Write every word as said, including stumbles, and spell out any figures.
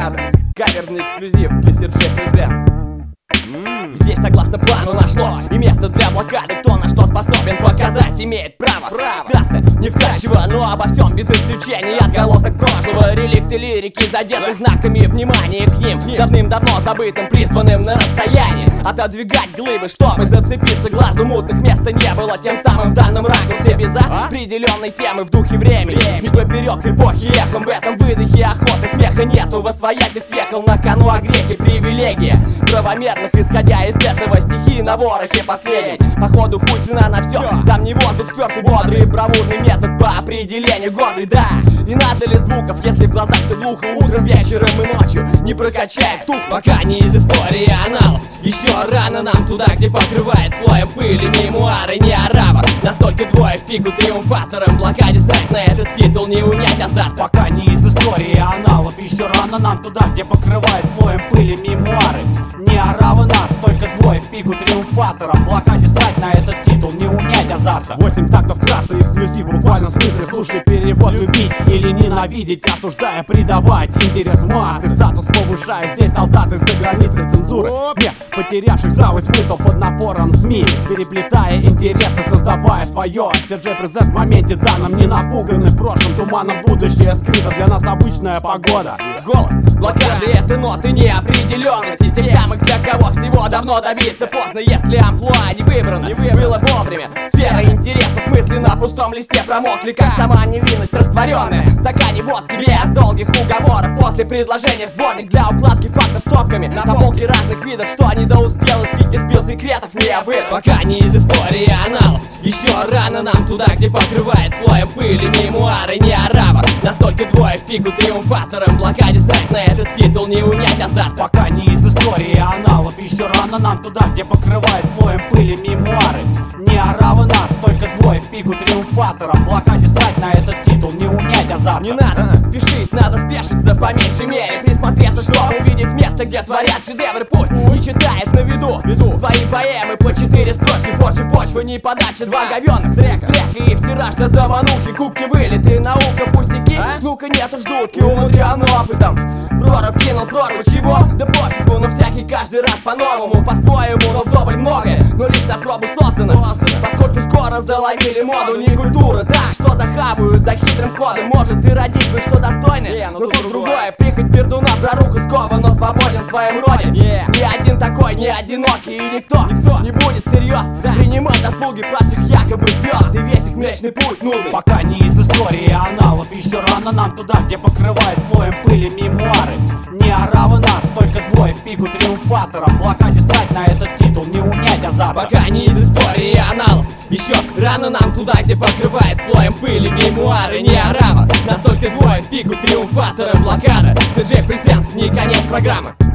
бля, каверный эксклюзив для си джей Presents. Mm. Здесь согласно плану нашлось и место для блокады. Кто на что способен показать, имеет право. Вкратце, не вкрадчиво, но обо всем без исключения. Отголосок прошлого, реликты лирики задеты знаками внимания к ним, давным-давно забытым, призванным на расстоянии. Отодвигать глыбы, чтобы зацепиться глазу, мутных места не было. Тем самым в данном ракурсе без определенной темы в духе времени, не поперек эпохи эхом. В этом выдохе охоты смеха нету. Восвоясь и съехал на кону о грехе привилегия правомерных, исходя из этого стихии на ворохе последний. Походу хуй цена на все, там не воздух спёртый, бодрый, бравурный метод по определению гордый, да. И надо ли звуков, если в глазах все глухо утром, вечером и ночью не прокачает тух, пока не из истории аналов. Еще рано нам туда, где покрывает слоем пыли мемуары не арабов. Настолько двое в пику триумфатором, блокаде срать на этот титул, не унять азарт. Пока не из истории аналов. Еще рано нам туда, где покрывает слоем пыли мемуары не оравы нас, только двое в пику триумфатором, блокаде срать на этот титул, не унять азарта. Восемь тактов вкратце, эксклюзив в буквальном смысле. Слушай перевод: любить или ненавидеть, осуждая, предавать интерес в массы, статус повышая. Здесь солдаты за границей цензуры, не потерявших здравый смысл под напором СМИ, переплетая интересы, создавая свое. си джей Presents в моменте данном, не напуганы прошлым туманом, будущее скрыто, для нас обычная погода. Голос блокады — это ноты неопределенности, тех самых, для кого всего давно добиться поздно, если амплуа не выбрано, не выбрано было вовремя. Сфера интересов мысли на пустом листе промокли, как сама невинность растворенная в стакане водки, без долгих уговоров. После предложения сборник для укладки фактов стопками на полке разных видов, что не доуспел испить и спил секретов не обыт. Пока не из истории аналов. Еще рано нам туда, где покрывает слоем пыли мемуары не арабов. Настолько двое в пику триумфатором, блокаде срать на этот титул, не унять азарт. Пока не из истории аналов. Еще рано нам туда, где покрывает слоем пыли мемуары не оравы нас, только двое в пику триумфатором, блокаде срать на этот титул, не унять азарт. Не надо спешить, надо спешиться по меньшей мере, присмотреться, чтобы увидеть место, где творят шедевры. Пусть не читает на виду, виду свои поэмы по четыре строчки, позже почвы не подачи два говёных трека, трека и в тираж для заманухи, кубки вылеты, наука пустяки, а? Ну-ка нету ждутки, умудрен опытом. Проруб кинул прорву, чего? Да пофигу, но всякий каждый раз по-новому, по-своему, но вдоволь многое, но лишь на пробу создано, поскольку скоро заловили моду, не культура, так что захавают за хитрым ходом. Может и родить бы что достойное, yeah, но, но тут другое, прихоть пердуна, проруха скован, но свободен в своем роде, yeah. Ни один такой, не одинокий, и никто, никто не будет всерьез да. принимать заслуги прочих якобы звезд и весь их млечный путь нудный. Пока не из истории аналов. Еще рано нам туда, где покрывает слоем пыли мемуары не оравы нас, только двое в пику триумфатором, блокаде срать на этот титул, не унять азарт. Пока не из истории аналов. Еще рано нам туда, где покрывает слоем пыли мемуары не арабов. Настолько двое в пику триумфатором, блокада си джей Presents, не конец программы.